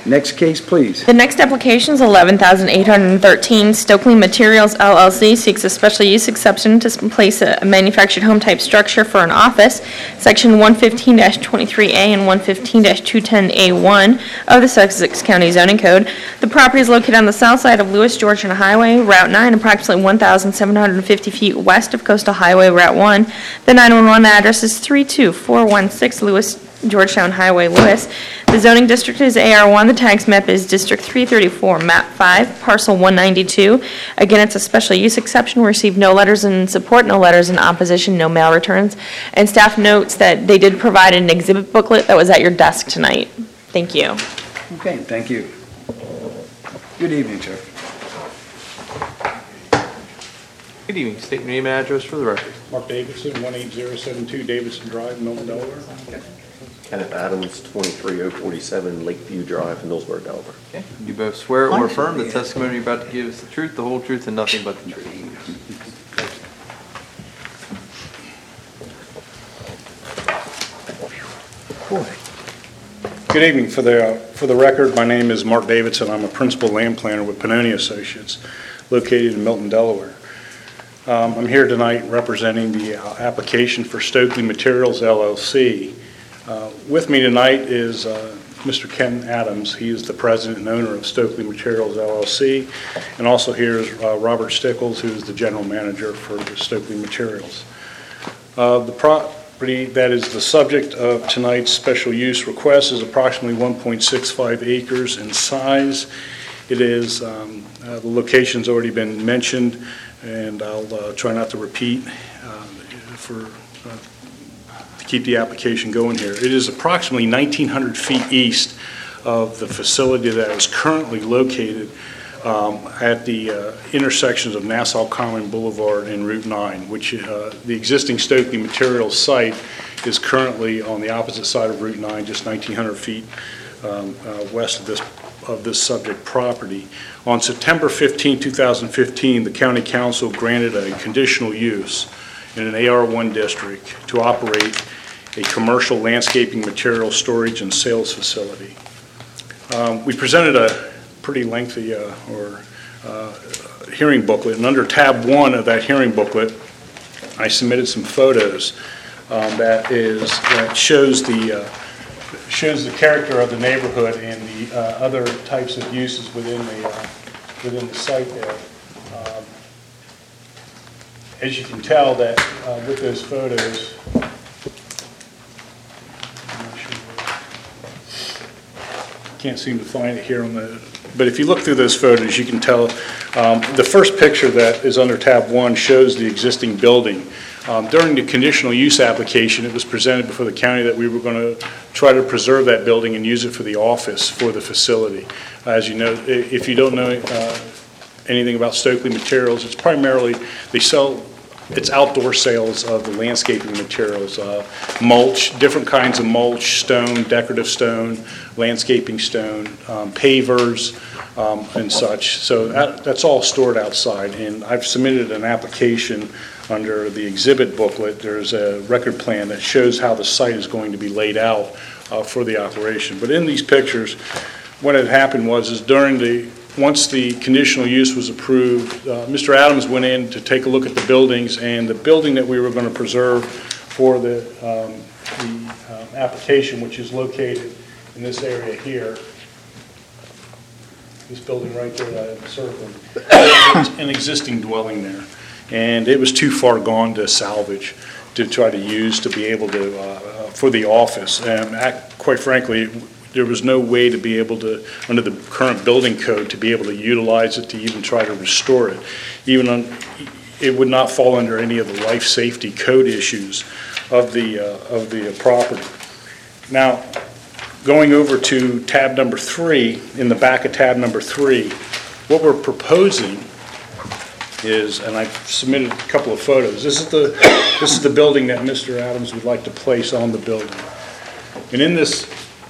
Next case, please. The next application is 11,813. Stokely Materials LLC seeks a special use exception to place a manufactured home type structure for an office. Section 115-23A and 115-210A1 of the Sussex County Zoning Code. The property is located on the south side of Lewis Georgetown Highway, Route 9, approximately 1,750 feet west of Coastal Highway, Route 1. The 911 address is 32416 Lewis Georgetown Highway, Lewis. The zoning district is AR1. The tax map is District 334, Map 5, Parcel 192. Again, it's a special use exception. We received no letters in support, no letters in opposition, no mail returns. And staff notes that they did provide an exhibit booklet that was at your desk tonight. Thank you. Okay, thank you. Good evening, sir. Good evening. State your name and address for the record. Mark Davidson, 18072 Davidson Drive, Milton, Delaware. Kenneth Adams, 23047 Lakeview Drive, Millsburg, Delaware. Okay. You both swear or affirm the testimony you're about to give is the truth, the whole truth, and nothing but the truth. Good evening. For the record, my name is Mark Davidson. I'm a principal land planner with Pannoni Associates, located in Milton, Delaware. I'm here tonight representing the application for Stokely Materials LLC. With me tonight is Mr. Ken Adams. He is the president and owner of Stokely Materials LLC, and also here is Robert Stickles, who is the general manager for Stokely Materials. The property that is the subject of tonight's special use request is approximately 1.65 acres in size. It is, the location's already been mentioned, and I'll try not to repeat to keep the application going here. It is approximately 1,900 feet east of the facility that is currently located at the intersections of Nassau Common Boulevard and Route 9, which the existing Stokely Materials site is currently on the opposite side of Route 9, just 1,900 feet west of this subject property. On September 15, 2015, the County Council granted a conditional use in an AR1 district to operate a commercial landscaping material storage and sales facility. We presented a pretty lengthy hearing booklet, and under tab 1 of that hearing booklet, I submitted some photos that shows the character of the neighborhood and the other types of uses within the site there. As you can tell, that with those photos, can't seem to find it here but if you look through those photos, you can tell the first picture that is under tab 1 shows the existing building. During the conditional use application, it was presented before the county that we were going to try to preserve that building and use it for the office for the facility. As you know, if you don't know anything about Stokely Materials, it's primarily, it's outdoor sales of the landscaping materials, mulch, different kinds of mulch, stone, decorative stone, landscaping stone, pavers, and such. So that's all stored outside, and I've submitted an application under the exhibit booklet. There's a record plan that shows how the site is going to be laid out for the operation. But in these pictures, what had happened was once the conditional use was approved, Mr. Adams went in to take a look at the buildings, and the building that we were going to preserve for the application, which is located in this area here, this building right there that I'm circling, it's an existing dwelling there. And it was too far gone to salvage, to try to use to be able to, for the office. And quite frankly, there was no way to be able to, under the current building code, to be able to utilize it to even try to restore it. It would not fall under any of the life safety code issues of the property. Now, going over to tab number 3, in the back of tab number 3, what we're proposing is, and I've submitted a couple of photos. This is the building that Mr. Adams would like to place on the building. And in this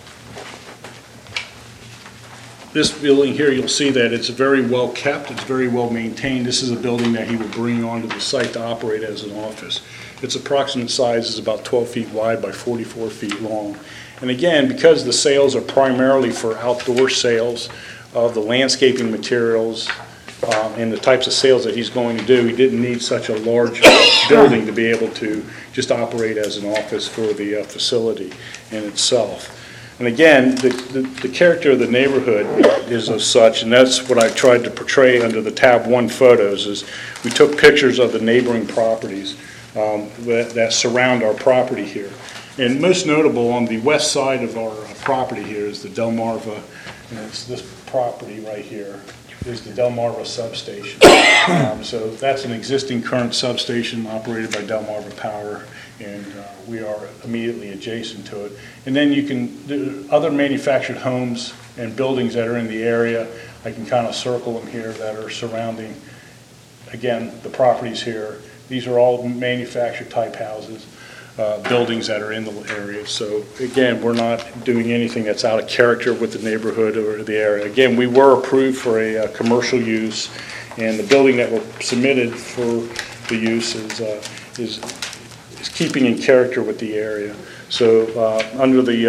building here, you'll see that it's very well kept, it's very well maintained. This is a building that he will bring onto the site to operate as an office. Its approximate size is about 12 feet wide by 44 feet long, And again, because the sales are primarily for outdoor sales of the landscaping materials and the types of sales that he's going to do, he didn't need such a large building to be able to just operate as an office for the facility in itself. And again, the character of the neighborhood is of such, and that's what I tried to portray under the tab 1 photos, is we took pictures of the neighboring properties that surround our property here. And most notable on the west side of our property here is the Delmarva, and it's this property right here is the Delmarva substation. So that's an existing current substation operated by Delmarva Power, and we are immediately adjacent to it. And then other manufactured homes and buildings that are in the area, I can kind of circle them here, that are surrounding, again, the properties here. These are all manufactured type houses, buildings that are in the area. So again, we're not doing anything that's out of character with the neighborhood or the area. Again, we were approved for a commercial use, and the building that were submitted for the use is keeping in character with the area. So under the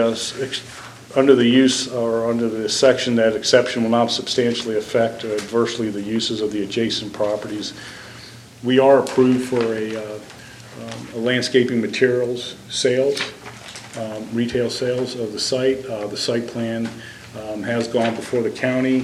use, or under the section, that exception will not substantially affect adversely the uses of the adjacent properties. We are approved for a landscaping materials sales, retail sales of the site. The site plan has gone before the county.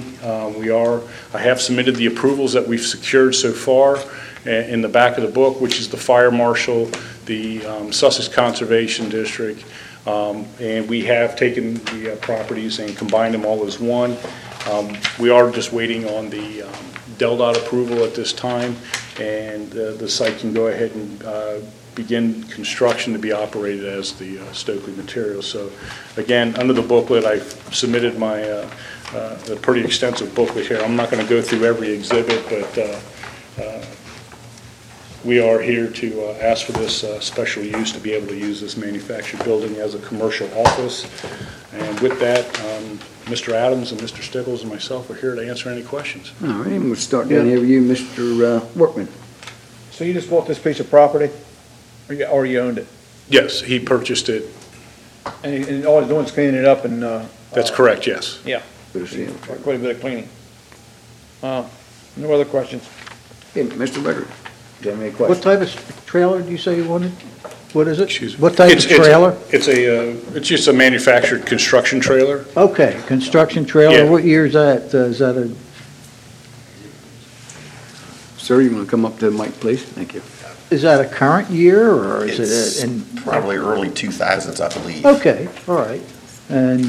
I have submitted the approvals that we've secured so far in the back of the book, which is the fire marshal, the Sussex Conservation District, and we have taken the properties and combined them all as one. We are just waiting on the DelDOT approval at this time, and the site can go ahead and begin construction to be operated as the Stokely Materials. So again, under the booklet, I've submitted my a pretty extensive booklet here. I'm not going to go through every exhibit, but we are here to ask for this special use to be able to use this manufactured building as a commercial office. And with that, Mr. Adams and Mr. Stickles and myself are here to answer any questions. All right, we'll start down here with you, Mr. Workman. So you just bought this piece of property, or you owned it? Yes, he purchased it. And all he's doing is cleaning it up and, That's correct, yes. yeah, Good to see you. quite a bit of cleaning. No other questions? Okay, Mr. Leonard, do you have any What questions? type of trailer do you say you wanted? What is it? Excuse me. What type of trailer? It's just a manufactured construction trailer. Okay, construction trailer. Yeah. What year is that? Is that a, Sir, you want to come up to the mic, please? Thank you. is that a current year, or is It's it in? probably early 2000s, I believe. Okay, all right. And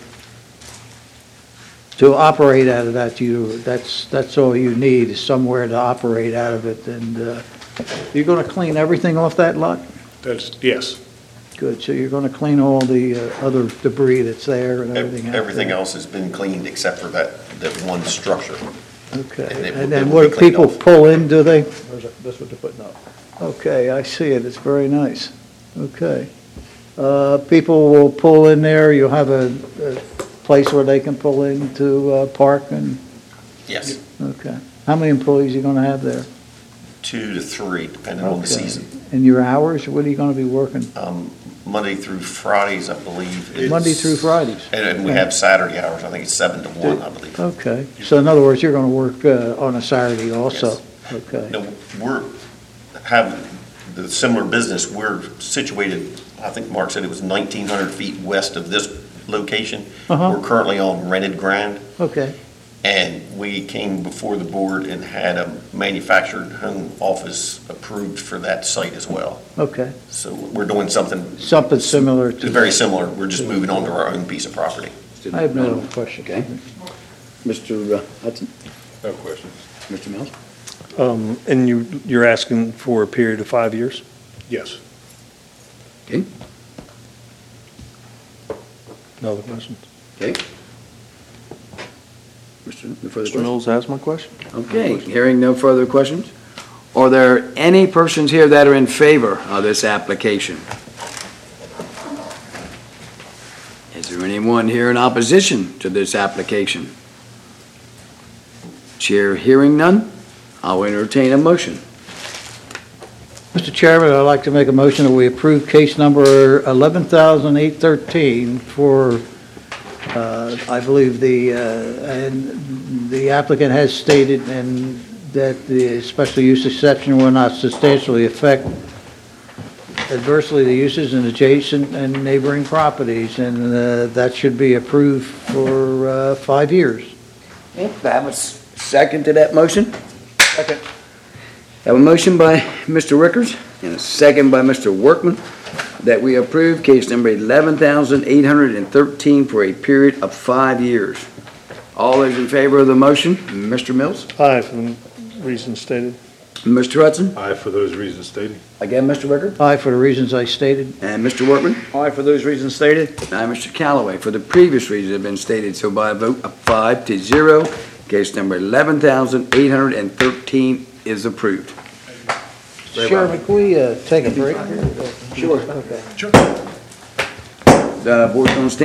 to operate out of that, that's all you need, is somewhere to operate out of it. And you're going to clean everything off that lot? Yes. Good, so you're going to clean all the other debris that's there and everything out there? Everything else has been cleaned except for that one structure. Okay, and it and will then be what do cleaned people off. pull in, do they? That's what they're putting up. Okay, I see it, it's very nice. Okay. People will pull in there, you'll have a place where they can pull in to park and, Yes, okay. How many employees are you gonna have there? 2 to 3, depending on the Okay. season. And your hours, what are you gonna be working? Monday through Fridays, I believe. it's- Monday through Fridays? And we have Saturday hours, I think it's 7 to 1, I believe. Okay, so in other words, you're gonna work on a Saturday also? Yes. Okay, No, have the similar business, we're situated, I think Mark said it was 1,900 feet west of this location. Uh-huh. We're currently on rented ground, okay, and we came before the board and had a manufactured home office approved for that site as well. okay. So we're doing something Something similar to. very similar, we're just moving on to our own piece of property. I have no other question. Okay. Mr. Hudson? No questions. Mr. Mills? And you're asking for a period of 5 years? Yes. Okay, No other questions? okay. No further Mr. questions? Mills asked my question. Okay, hearing no further questions. Are there any persons here that are in favor of this application? Is there anyone here in opposition to this application? Chair hearing none, I'll entertain a motion. Mr. Chairman, I'd like to make a motion that we approve case number 11,813 for, I believe and the applicant has stated and that the special use exception will not substantially affect adversely the uses in adjacent and neighboring properties, and that should be approved for 5 years. Okay, do I have a second to that motion? Second. Have a motion by Mr. Rickers and a second by Mr. Workman that we approve case number 11,813 for a period of 5 years. All those in favor of the motion, Mr. Mills? Aye, for the reasons stated. Mr. Hudson? Aye, for those reasons stated. Again, Mr. Rickard? Aye, for the reasons I stated. And Mr. Workman? Aye, for those reasons stated. And Mr. Callaway, for the previous reasons that have been stated, so by a vote of 5-0, case number 11,813 is approved. Chairman, can we take a break here? Sure. Okay. The board's going to stand.